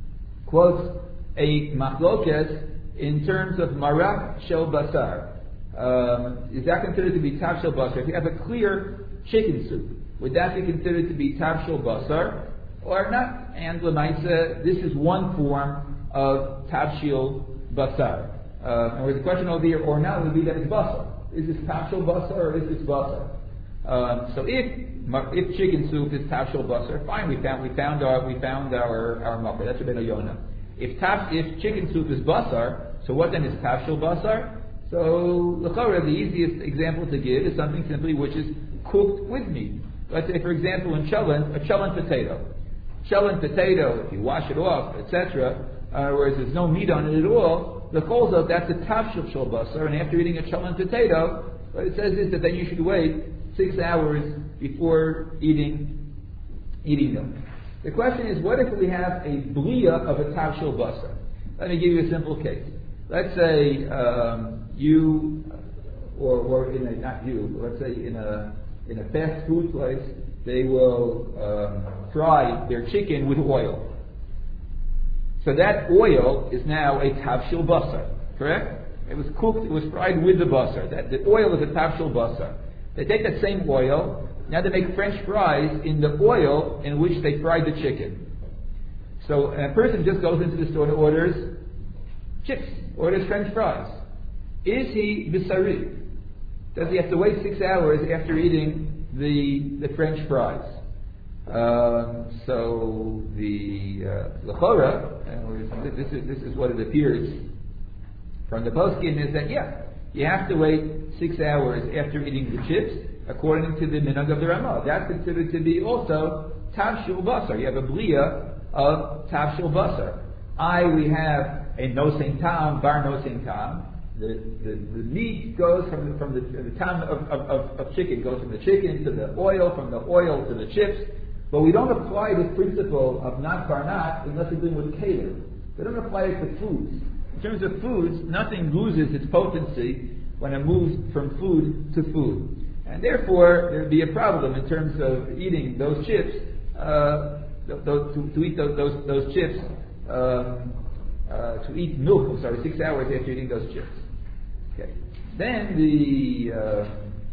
quotes a machlokes in terms of marak shel basar. Um, is that considered to be tav shel basar? If you have a clear chicken soup, would that be considered to be tav shel basar or not? And l'maisa, this is one form of tav shel basar. Uh, and with the question over here, or not, would be that it's basar. Is this tav shel basar or is this basar? Um, so if if chicken soup is tav shel basar, fine. We found we found our we found our our makkah. That's a ben Yonah. If tav, if chicken soup is basar, so what then is tav shel basar? So l'chorah, the easiest example to give is something simply which is cooked with meat. Let's say, for example, in cholent, a cholent potato. Cholent potato, if you wash it off, et cetera, uh, whereas there's no meat on it at all, the chol that's a tav shel basar, and after eating a cholent potato, what it says is that then you should wait six hours before eating eating them. The question is, what if we have a blia of a tav shel basar? Let me give you a simple case. Let's say um, you, or or in a not you, let's say in a in a fast food place, they will um, fry their chicken with oil. So that oil is now a tav shel basar, correct? It was cooked, it was fried with the basar. That the oil is a tav shel basar. They take that same oil, now they make French fries in the oil in which they fried the chicken. So a person just goes into the store and orders chips, orders French fries. Is he bisari? Does he have to wait six hours after eating the the French fries? Um, so the l'chora, uh, this is this is what it appears from the poskim is that yeah, you have to wait six hours after eating the chips, according to the minhag of the Ramah. That's considered to be also tav shel basar. You have a blia of tav shel basar. I we have a nosein tam, bar nosein tam. The, the the meat goes from the from the, the tam of, of, of, of chicken goes from the chicken to the oil, from the oil to the chips. But we don't apply this principle of not barnat unless we're dealing with kaler. We don't apply it to foods. In terms of foods, nothing loses its potency when it moves from food to food. And therefore, there would be a problem in terms of eating those chips, uh, those, to, to eat those, those, those chips, um, uh, to eat milk, I'm sorry, six hours after eating those chips. Okay. Then the uh,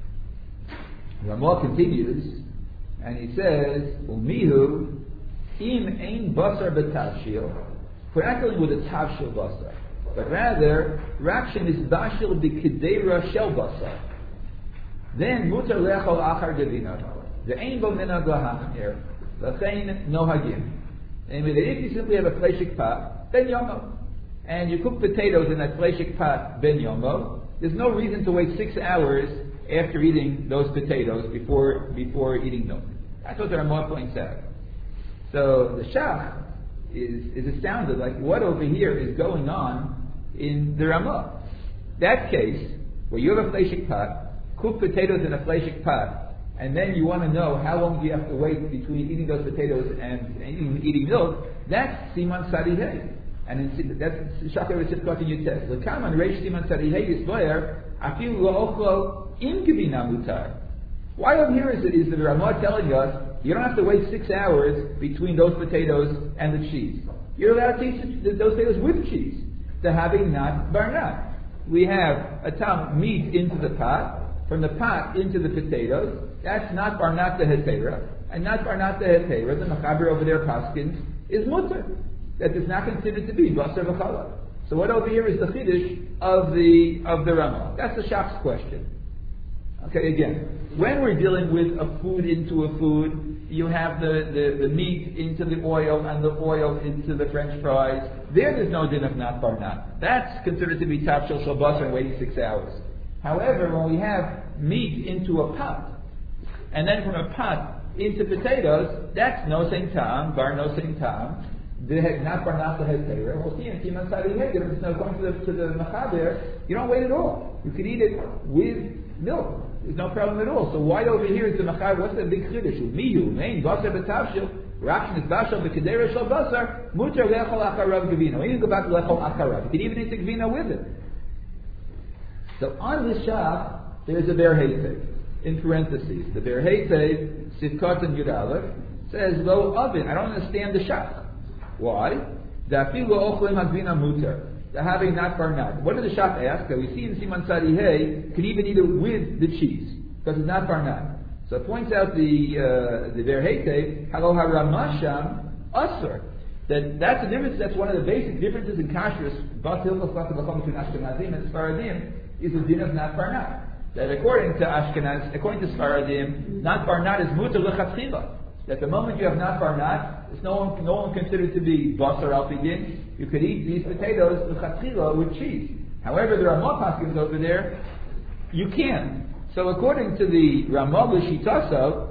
Ramah continues, and he says, Umihu, im ein basar betavshil. We're not dealing with a tavshil basar, but rather, rakshin is bashil b'kedera shel basar. Then, mutar lechol achar gevina. The ein bo minag lahachmir, l'chein nohagim. And if you simply have a fleshik pot, ben yomo, and you cook potatoes in that fleshik pot, ben yomo, there's no reason to wait six hours after eating those potatoes before before eating milk. That's what the Ramah points out. So the Shach is is astounded, like what over here is going on in the Ramah. That case, where you have a fleshik pot, cook potatoes in a fleshik pot, and then you want to know how long do you have to wait between eating those potatoes and eating, eating milk, that's Siman Sarihei. And in, that's Shachar V'Sivkot in Yutes. L'kaman Reish Siman Sarihei Yisboyer, Afilu Lo'ochlo Im Kivina Mutar. Why over here is it is the Ramah telling us you don't have to wait six hours between those potatoes and the cheese. You're allowed to eat those potatoes with cheese. The having not barnat. We have a tam meat into the pot, from the pot into the potatoes. That's not barnat the hetera, and not barnat the hetera. The machaber over there paskins is mutter. That is not considered to be basar v'challah. So what over here is the chiddush of the of the Ramah? That's the Shach's question. Okay, again, when we're dealing with a food into a food, you have the, the, the meat into the oil and the oil into the French fries. There, there's no din of not barnat. That's considered to be tavshil shel basar and waiting six hours. However, when we have meat into a pot, and then from a pot into potatoes, that's no same tam, bar no same tam. Not barnat the hetera. We'll see in Siman Sarihei, it's now going to the to the machaber. You don't wait at all. You could eat it with milk. There's no problem at all. So why over here is the machaber? What's the big chiddush? Miyu mein basar betavshil. Rakshin is bashal b'kedera shel basar. Mutar lechol acharav gevina. We need to go back to lechol acharav. You can even eat the gevina with it. So on this shach, there's a Ber Heitev. In parentheses, the Ber Heitev, Sivkot and Yud Aleph, says, Lo oven. I don't understand the shach. Why? Da'afilu ochlim hagvina mutar. The having not barnat. What did the shach ask? That we see in Siman Sarihei, can even eat it with the cheese, because it's not barnat. So it points out the uh, the Ber Heitev, Halo haramasham asr. That that's the difference. That's one of the basic differences in kashrus. Bas hilchos bas b'chol between Ashkenazim and Sfaradim is the din of not barnat. That according to Ashkenaz, according to Sfaradim, not barnat is mutar lechatchila. That the moment you have not barnat, it's no one no one considered to be basar al pidin. You could eat these potatoes lechatchila with cheese. However, there are more paskins over there. You can. So according to the Ramah L'Shitaso,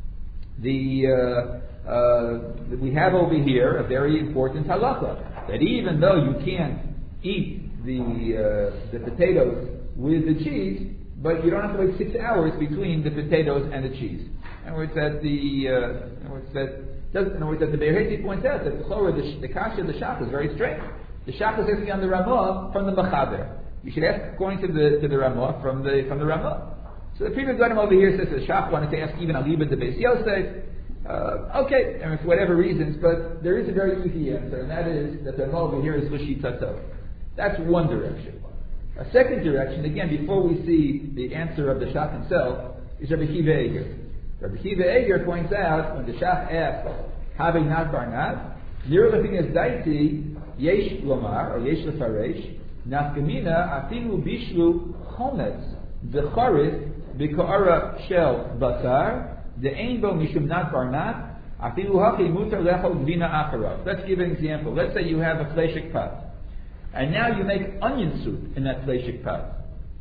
the uh, uh, we have over here a very important halacha that even though you can't eat the uh, the potatoes with the cheese, but you don't have to wait six hours between the potatoes and the cheese. In other words, that the uh, in other words that does, in other words that the Ber Heitev points out that the chorah, the, the kasha of the shach is very strange. The shach is asking on the Ramah from the machaber. You should ask according to the to the Ramah from the from the Ramah. So the previous item over here says the shach wanted to ask even aliba the Beis Yosef. Uh, okay, I mean, for whatever reasons, but there is a very easy answer, and that is that the Ramah over here is l'shitato. That's one direction. A second direction, again, before we see the answer of the shach himself, is Rabbi Kiva Eger. Rabbi Kiva Eger points out when the shach asks, having not barnat, Nir Lefinas Daiti, Yesh Lomar, or Yesh Lefaresh, Nafkamina, Afilu Bishlu Chometz, Becharis, Bikara Shel Basar, the Einbo Mishum Not Barnat, Afilu Haki Mutar Lechol Gvina Acharav. Let's give an example. Let's say you have a fleshik pot. And now you make onion soup in that fleshik pot.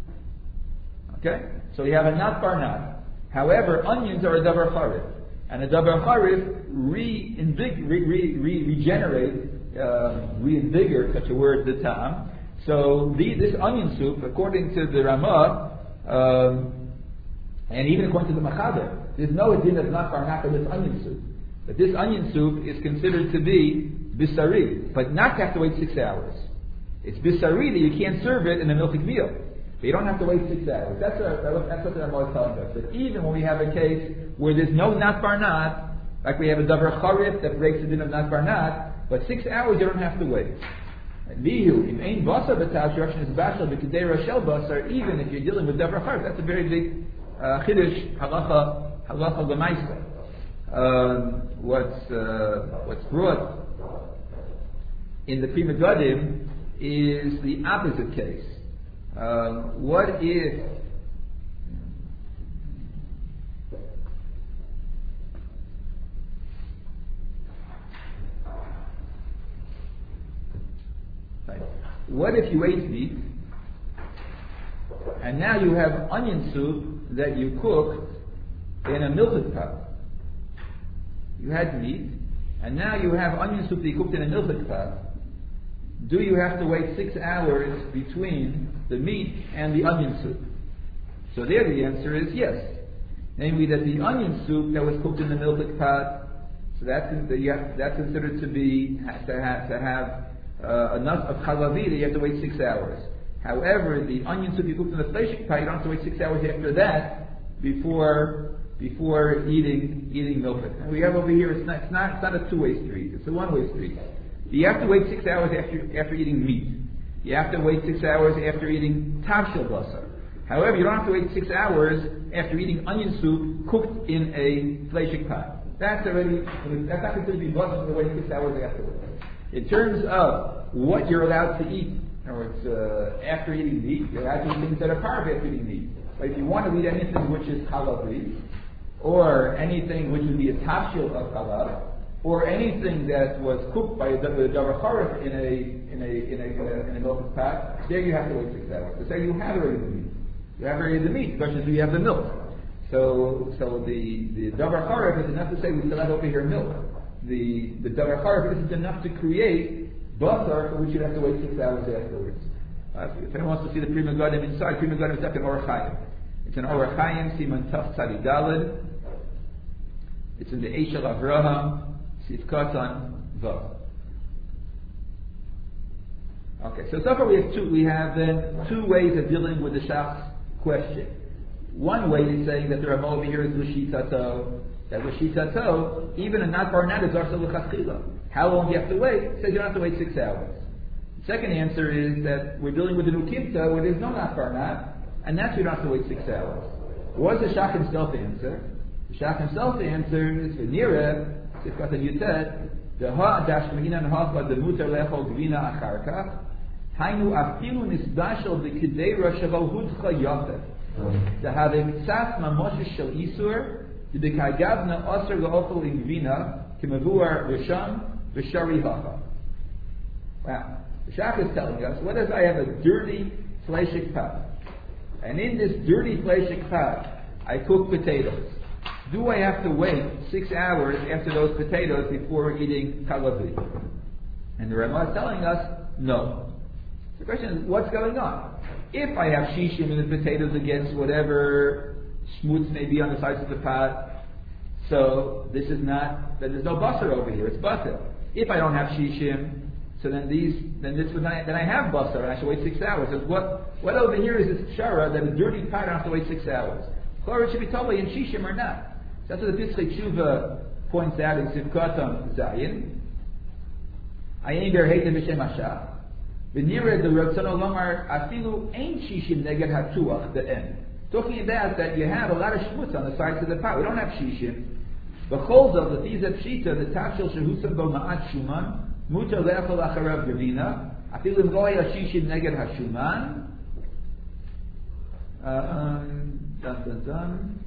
Okay? So you have a not barnat. However, onions are a davar charif. And a davar charif re-invig- re- re- re- regenerate, uh, reinvigorate, such a word, the tam. So the, this onion soup, according to the Ramah, um, and even according to the Machaber, there's no din of not barnat in this onion soup. that this onion soup is considered to be bisari, but not to have to wait six hours. It's bisari that you can't serve it in a milchik meal. But you don't have to wait six hours. That's what, that's what the Rambam is telling us. That even when we have a case where there's no nat barnat, like we have a davar charif that breaks the din of nat barnat, but six hours you don't have to wait. Lihu, im ein basar b'tav sh'rashin is bashal b'kedei rashel basar, even if you're dealing with davar charif, that's a very big uh, chiddush, halacha, halacha l'maisa. Um, what's, uh, what's brought in the Pri Megadim is the opposite case. Um, what if right. What if you ate meat and now you have onion soup that you cooked in a milchik pot? You had meat and now you have onion soup that you cooked in a milchik pot. Do you have to wait six hours between the meat and the onion soup? So there the answer is yes. Namely that the onion soup that was cooked in the milchik pot, so that's, that's considered to be, to have, to have uh, enough of chalavi that you have to wait six hours. However, the onion soup you cooked in the fleshik pot, you don't have to wait six hours after that before before eating eating milchik. And we have over here, it's not, it's not, it's not a two-way street, it's a one-way street. You have to wait six hours after after eating meat. You have to wait six hours after eating tavshel basar. However, you don't have to wait six hours after eating onion soup cooked in a fleshik pot. That's already, that's not considered to be basar for waiting six hours afterwards. In terms of what you're allowed to eat, in other words, uh, after eating meat, you're allowed to eat things that are parve after eating meat. But if you want to eat anything which is halavi, or anything which would be a tavshel of halal, or anything that was cooked by a davar charif in a in a in a in a, in a milk pot, there you have to wait six hours. To say you have already the meat, you have already the meat. The question is, do you have the milk? So so the the davar charif is enough to say we still have over here milk. The the davar charif isn't enough to create basar for which you have to wait six hours afterwards. Uh, if anyone wants to see the Pri Megadim inside, Pri Megadim is up in Orach Chaim. It's an Orach Chaim, Siman Taf Tzadi Daled. It's in the Eshel Avraham. Sifkatan Vav. Okay, so so far we have two. We have then two ways of dealing with the Shach's question. One way is saying that the Rambam over here is l'shitato. That l'shitato, even a not barnat is also l'chaschila. How long do you have to wait? It says you don't have to wait six hours. The second answer is that we're dealing with a nukimta where there's no not barnat, and that's you don't have to wait six hours. What does the Shach himself answer? The Shach himself answers v'nireh. Sifkat and Yutet, the ha'adash meginan ha'cha the muter lechol gvina acharka, hainu afilu nisbashel the kidei rashaval hudcha yotef, the havim tzaf mamoshes shel isur, the bekagavna osir la'ofel in gvina, kimavuar risham v'shari hacha. Wow. The Shach is telling us, what if I have a dirty fleshik pot, and in this dirty fleshik pot, I cook potatoes. Do I have to wait six hours after those potatoes before eating kalavi? And the Rambam is telling us, no. The question is, what's going on? If I have shishim in the potatoes against whatever schmutz may be on the sides of the pot, so this is not, then there's no basar over here, it's basar. If I don't have shishim, so then these, then this would not, then I have basar and I should wait six hours. So what, what over here is this shara that a dirty pot I don't have to wait six hours? Or it should be totally in shishim or not. That's what the Pischei Tshuva points out in Sivkatam Zayin. Ayin ber heita b'shem Hashach. V'nireh the Ratzon Lomar afilu ein shishim neged hatuach the end. Talking about that you have a lot of shmutz on the sides of the pot. We don't have shishim. B'chol zov the tizat shita the tafshel shehusam bo ma'at shuman mutar le'achol acharav gevina afilu m'goy hashishim neged hashuman. Dun dun dun.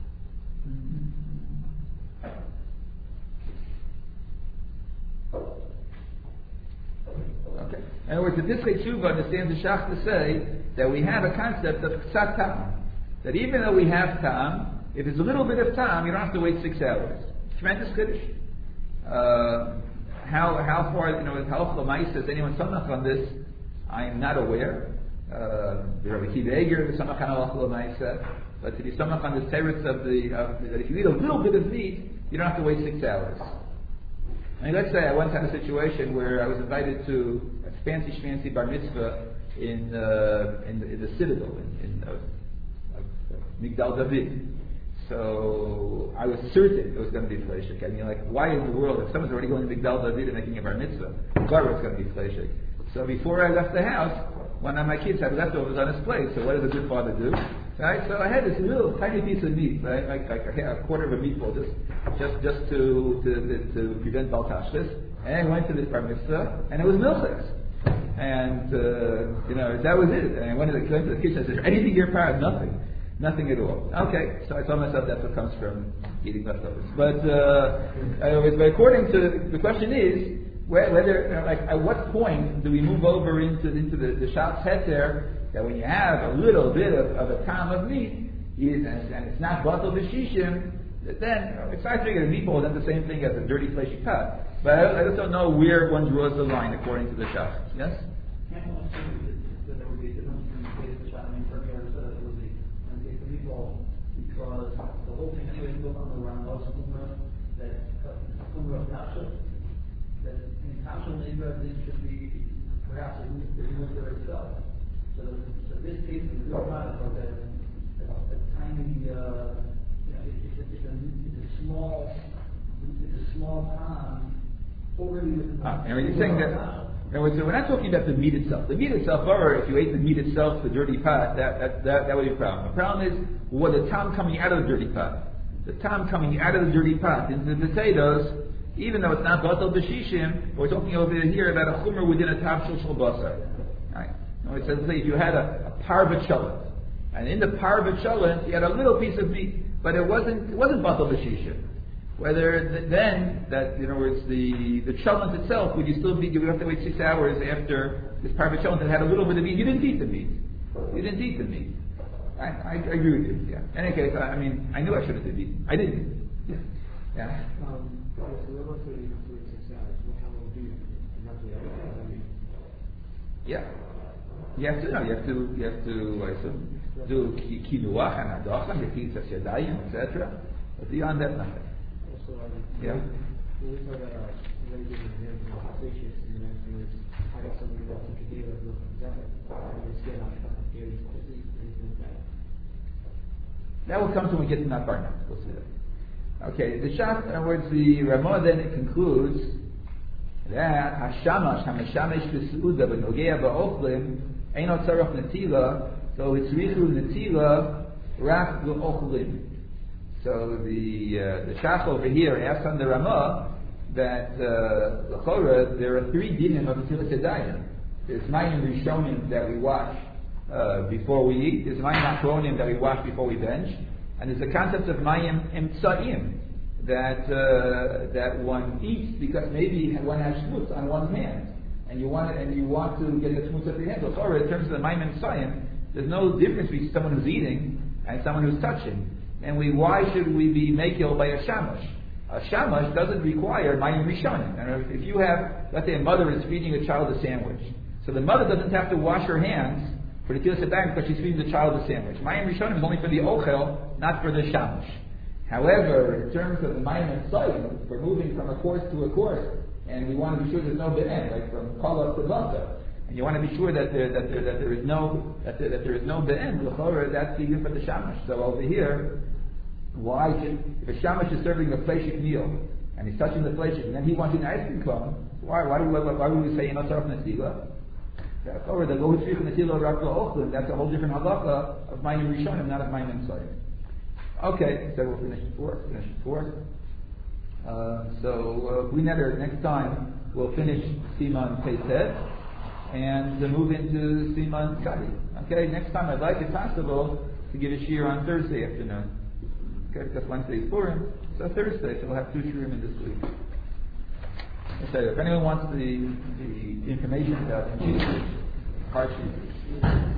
Okay. In other words, the Pischei Tshuva understands the Shach to say that we have a concept of ksat ta'am. That even though we have ta'am, if there's a little bit of ta'am, you don't have to wait six hours. Tremendous kiddush. Uh, how how far, you know, with Halach L'Maisa, is anyone samach on this? I am not aware. Uh, the Rabbi Akiva Eiger is samach on Halach L'Maisa. But to be samach on the teretz of the, of, that if you eat a little bit of meat, you don't have to wait six hours. I mean, let's say I once had a situation where I was invited to a fancy schmancy bar mitzvah in uh, in, the, in the Citadel in, in uh, uh, Migdal David. So I was certain it was going to be fleshik. I mean, like, why in the world, if someone's already going to Migdal David and making a bar mitzvah, why was going to be fleshik? So before I left the house, one of my kids had leftovers on his plate. So what does a good father do? Right? So I had this little tiny piece of meat, right? Like, like a quarter of a meatball, just just just to to, to prevent baltashlis. And I went to this bar mitzvah, and it was milchus. And uh, you know, that was it. And I went to the, went to the kitchen. I said, "Anything here, Parrot?" Nothing. Nothing at all. Okay, so I told myself that's what comes from eating leftovers. But uh, but according to the question is whether, you know, like, at what point do we move over into into the, the shop's heter that when you have a little bit of, of a tam of meat, is, and, and it's not batal b'shishim, then, you know, it's not figuring a meatball is not the same thing as a dirty fleshy cut. But I, I just don't know where one draws the line according to the shop. Yes. Can't one assume that there would be a difference between the case of the shop and the said that it would be and the meatball because the whole thing anyway is built on the round house kumra that kumra of kasha that in kasha neighbor this should be perhaps a unit there itself. So, so this case is a good product of that a tiny uh, you know it, it's, a, it's, a, it's a small it's a small pond already with ah, and you're saying that in other words, we're not talking about the meat itself. The meat itself, or if you ate the meat itself, the dirty pot, that that that, that would be a problem. The problem is what the tom coming out of the dirty pot. The tom coming out of the dirty pot into the potatoes, even though it's not batal b'shishim, we're talking over here about a chumra within a top shel basar. Right? It says, say, if you had a, a parva cholent, and in the parva cholent you had a little piece of meat, but it wasn't it wasn't batal b'shishim. Whether th- then that, in other words, the the cholent itself, would you still be? You would have to wait six hours after this parva cholent that had a little bit of meat. You didn't eat the meat. You didn't eat the meat. I, I, I agree with you. Yeah. In any case, I, I mean, I knew I should have did eat. I didn't. Yeah. Yeah. Um, so we're going to wait six hours. How long do you have to wait? I mean, yeah. You have to. No. You have to. You have to. I assume do kinuach and adacham, yechitz yadayim, et cetera. But beyond that, nothing. also, um, Yeah. when we talk about raising the hands and conversations, and the next thing is having somebody that you can deal with, that your skin out of here, anything like that. That will come to when we get to Nafarna. We'll see that. Okay, the shot, in other words, the Ramah then concludes that Hashamash, Hamashamash B'Seuda, B'Nogea Ba'ochlim, Eino Tzarach Netila, so it's Richu Netila, Rak L'Ochlim. So the uh, the Shach over here asks on the Ramah that uh, L'Chora, there are three dinim of Netilas Yadayim. There's Mayim Rishonim that we wash uh, before we eat, there's Mayim Achronim that we wash before we bench, and there's the concept of Mayim Emtsaim, that uh, that one eats because maybe one has schmutz on one hand, and you want it, and you want to get the schmutz at the hand. So, in terms of the Mayim Emtsaim, there's no difference between someone who's eating and someone who's touching. And we, why should we be makil by a shamash? A shamash doesn't require mayim rishonim. And if you have, let's say, a mother is feeding a child a sandwich, so the mother doesn't have to wash her hands for the tilas hadayim because she's feeding the child a sandwich. Mayim rishonim is only for the ochel, not for the shamash. However, in terms of the mayim tzayim, we're moving from a course to a course, and we want to be sure there's no be'en, like from kala to basa. And you want to be sure that there that there, that there is no that there, that there is no be'en. L'chora, that's the use for the shamash. So over here, why should, if a shamash is serving a fleshik meal and he's touching the fleshik and then he wants an ice cream cone, why why do we, why would we say you're not serving netila? Or the low tzrich netila rak la'ochlim, that's a whole different halacha of mayim rishonim, not of mayim emsayim. Okay, so we'll finish at four. Finish at four. Uh, so uh, we never next time we'll finish Siman Pesed and uh, move into Siman Kadi. Okay, next time I'd like, if possible, to give a shir on Thursday afternoon. Okay, because Wednesday is Purim, so Thursday, so we'll have two shirim in this week. Okay, if anyone wants the the information about the hardship.